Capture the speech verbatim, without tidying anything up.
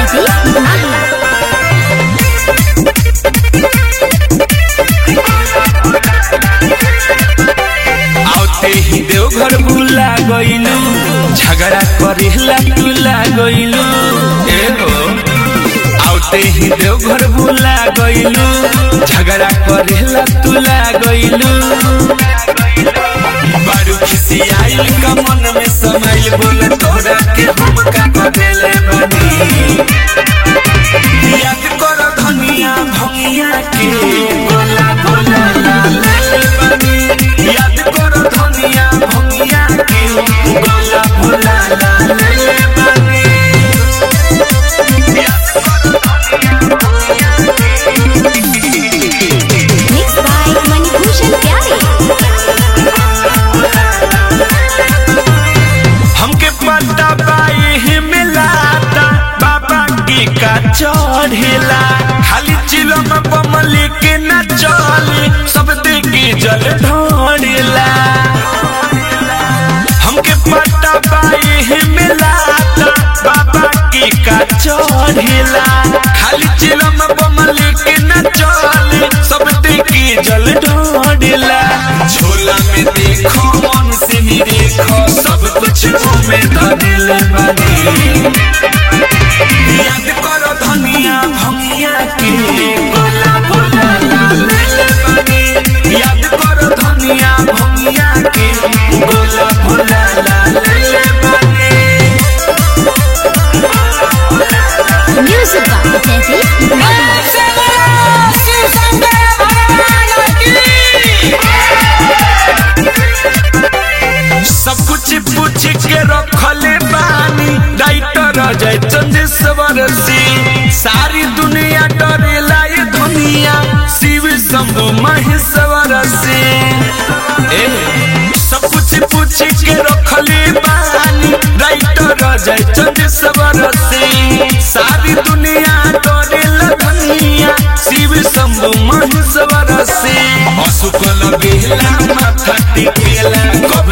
आते ही देवघर भूला गइलू, झगड़ा करेला तुला गइलू। आते ही देवघर भूला गइलू, झगड़ा करेला तुला गइलू। बारू खिसी आइल का मन में समाइल, बोले तोरा के हम का करेले बनी। याद कर धनिया भंगिया के गोला गोला लाले बनी। याद कर धनिया भंगिया के गोला गोला लाले बनी। हमके पता बाई ही मिलाता बाबा की का चढ़ेला। खाली चिलो में बमली के न चली, सब देखी जल ढोड़ेला। हमके पता बाई ही मिलाता बाबा की का चढ़ेला। खाली चिलो में बमली के न चली, सब देखी जल ढोड़ेला। झोला में देखो मन से ही देखो, सब कुछ में धनिल बनी। याद करो धनिया भंगिया के गोला गोला लाले बनी। याद करो धनिया भंगिया के गोला गोला लाले बनी। म्यूजिक सब कुछ पूछ के रखले बानी, राइटर जय चंदेश्वर सिंह। सारी दुनिया डरेला ये दुनिया, शिव शंभु महेश्वर सिंह। सब कुछ पूछ के रखले बानी, राइटर जय चंदेश्वर सिंह। सारी दुनिया डरेला दुनिया, शिव शंभु महेश्वर सिंह। असुक लगेला माथा टिकेला, कब